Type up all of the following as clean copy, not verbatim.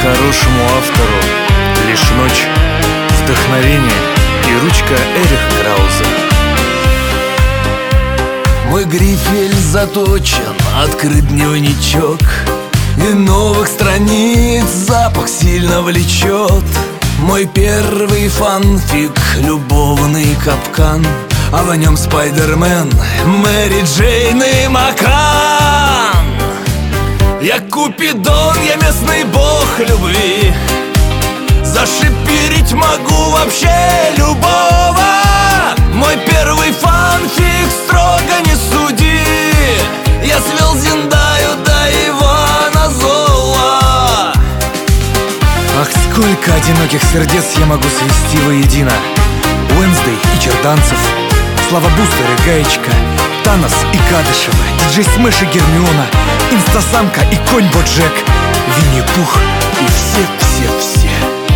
хорошему автору лишь ночь, вдохновение и ручка Эрих Крауза. Мой грифель заточен, открыт дневничок, и новых страниц запах сильно влечет. Мой первый фанфик — любовный капкан, а в нем Спайдермен, Мэри Джейн и Макан. Я Купидон, я местный бог любви, зашиперить могу вообще любого. Мой первый фанфик — строго не суди, я свел Зендаю до Ивана Зола. Ах, сколько одиноких сердец я могу свести воедино. Уэнсдей и Черданцев, Слава Бустер и Гаечка, Танос и Кадышева, Диджей Смэш и Гермиона, Инстасамка и конь Боджек, Винни-Пух и все-все-все.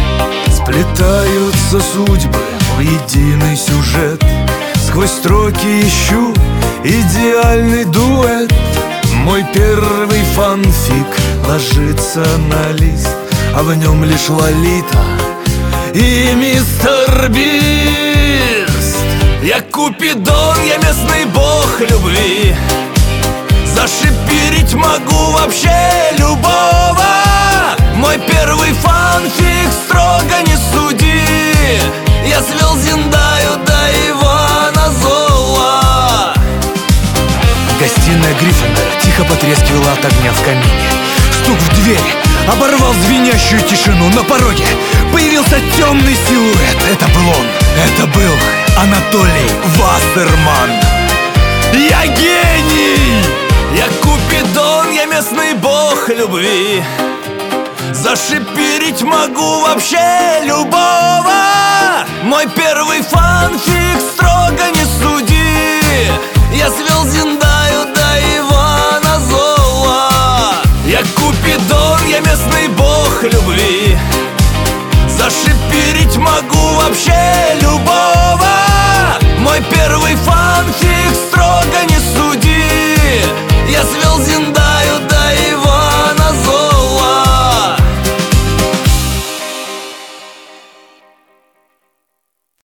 Сплетаются судьбы в единый сюжет, сквозь строки ищу идеальный дуэт. Мой первый фанфик ложится на лист, а в нем лишь Лолита и мистер Бист. Я Купидон, я местный бог любви, зашиперить могу вообще любого. Мой первый фанфик — строго не суди, я свел Зендаю до Ивана Зола. Гостиная Гриффиндора тихо потрескивала от огня в камине. Стук в дверь оборвал звенящую тишину. На пороге появился темный силуэт. Это был он, это был Анатолий Вассерман. Я гений! Я Купидон, я местный бог любви, зашиперить могу вообще любого. Мой первый фанфик — строго не суди,